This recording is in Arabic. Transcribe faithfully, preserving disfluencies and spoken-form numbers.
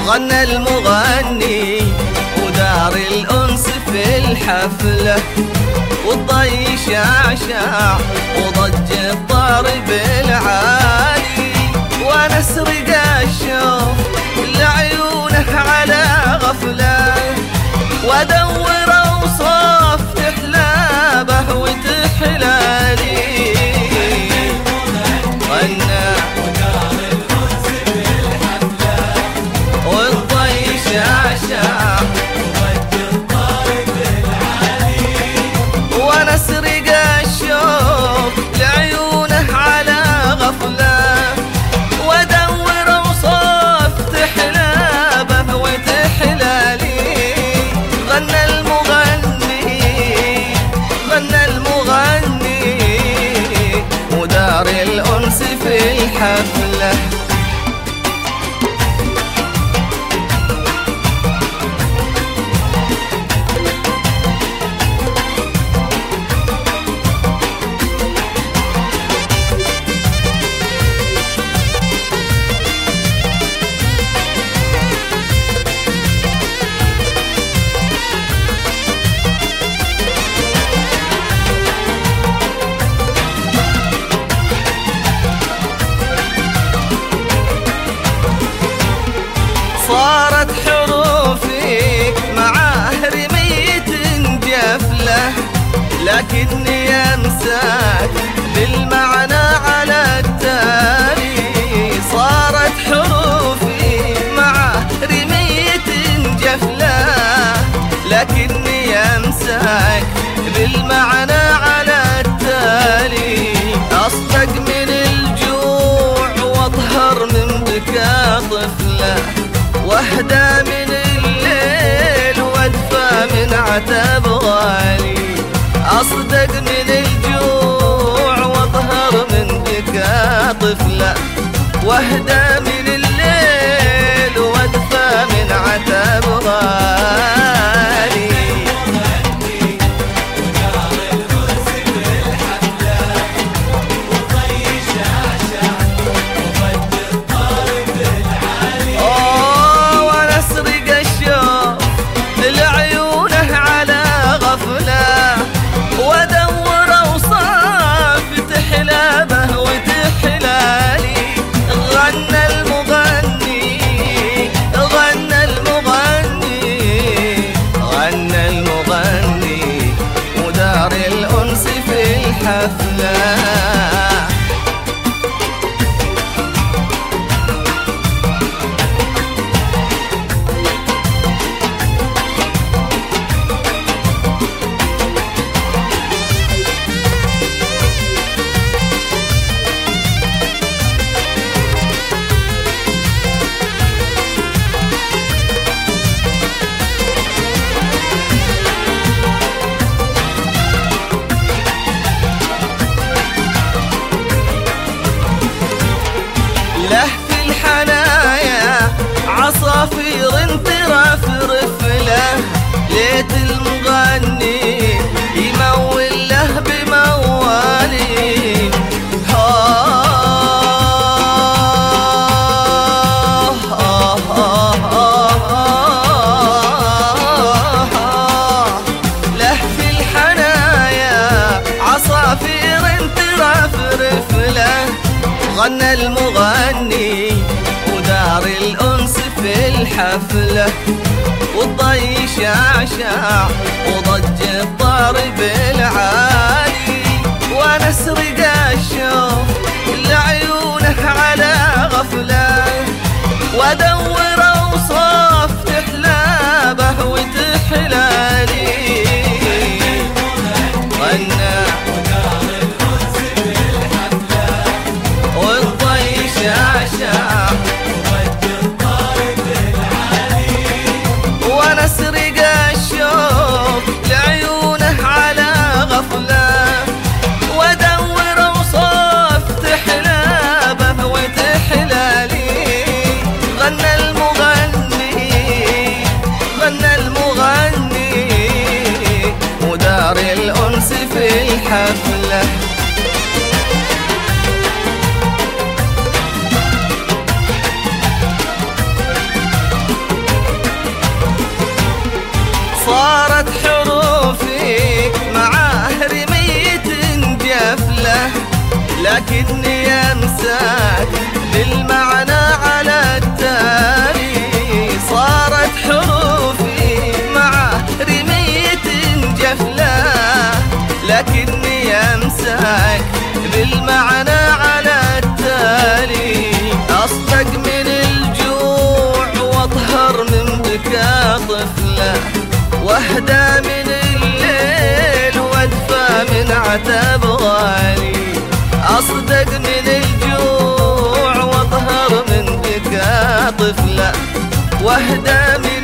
غنى المغني ودار الأنس في الحفلة، والضي شعشع وضج الطرب العالي، وانا اسرق الشوف لعيونه على غفله، وادور اوصاف تحلابه وتحلالي. غنى ودار الأنس في الحفلة، والضي شعشع وضج الطرب العالي، وانا اسرق الشوف لعيونه على غفله، وادور اوصاف تحلابه وتحلالي. غنى المغني غنى المغني ودار الأنس في الحفلة. صارت حروفي معاه رمية جفلة، لكني أمسك بالمعنى على التالي. صارت حروفي معاه رمية جفلة، لكني أمسك بالمعنى على التالي. أصدق من الجوع واطهر من بكاء طفلة، واهدى من الليل وادفى من عتاب غالي. اصدق من الجوع واطهر من بكاء طفلة، واهدى من الليل وادفى من عتاب غالي. له في الحنايا عصافير ترفرف له، ليت المغني يمول له بموالي. له في الحنايا عصافير ترفرف له، غنى المغني ودار الأنس في الحفلة، والضي شعشع وضج الطرب العالي، وانا اسرق الشوف لعيونه على غفله، وادور اوصاف تحلابه وتحلالي. غنى شعشع وضج الطرب العالي، وانا اسرق الشوف لعيونه على غفله، وادور اوصاف تحلابه وتحلالي. غنى المغني غنى المغني ودار الأنس في الحفلة. لكني أنساك بالمعنى على التالي. صارت حروفي مع رمية جفلة، لكني أنساك بالمعنى على التالي. أصدق من الجوع واطهر من بكاء طفلة، واهدى من الليل وادفى من عتاب غالي. أصدق من الجوع واطهر من بكاء طفلة، واهدى من